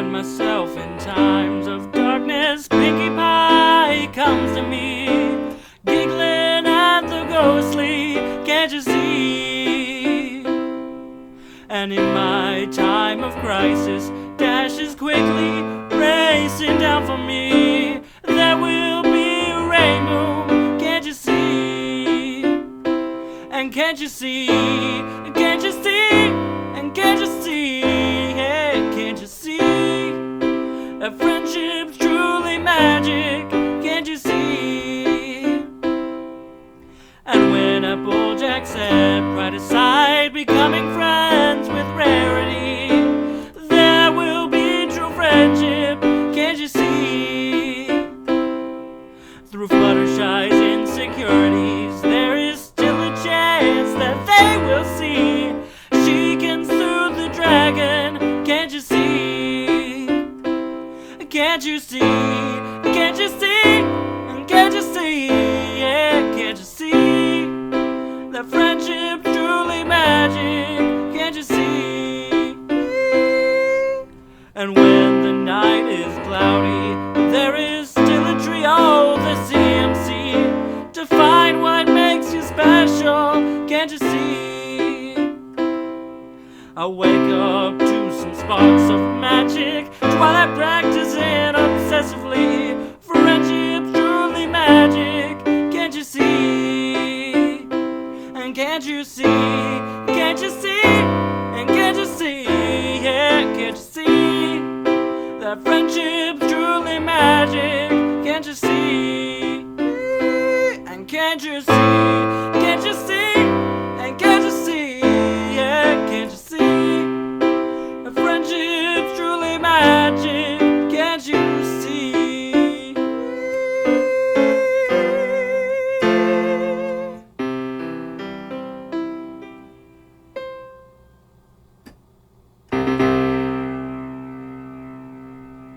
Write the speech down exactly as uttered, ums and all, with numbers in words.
find myself in times of darkness, Pinkie Pie comes to me, giggling at the ghostly, can't you see? And in my time of crisis, dashes quickly, racing down for me. There will be a rainbow, can't you see? And can't you see? Can't you see? And can't you see? Hey, can't you see? That friendship's truly magic, can't you see? And when Applejack said, pride aside, becoming friends with rarity, there will be true friendship, can't you see? Through Fluttershy's insecurities, there is still a chance that they will see she can soothe the dragon, can't you see? Can't you see? Can't you see? Can't you see? Yeah, can't you see? That friendship truly magic, can't you see? And when the night is cloudy, there is still a trio, the C M C, to find what makes you special, can't you see? I wake up to some sparks of magic, twilight practicing obsessively. Friendship's truly magic, can't you see? And can't you see? Can't you see? And can't you see? Yeah, can't you see? That friendship's truly magic, can't you see? And can't you see? Can't you see?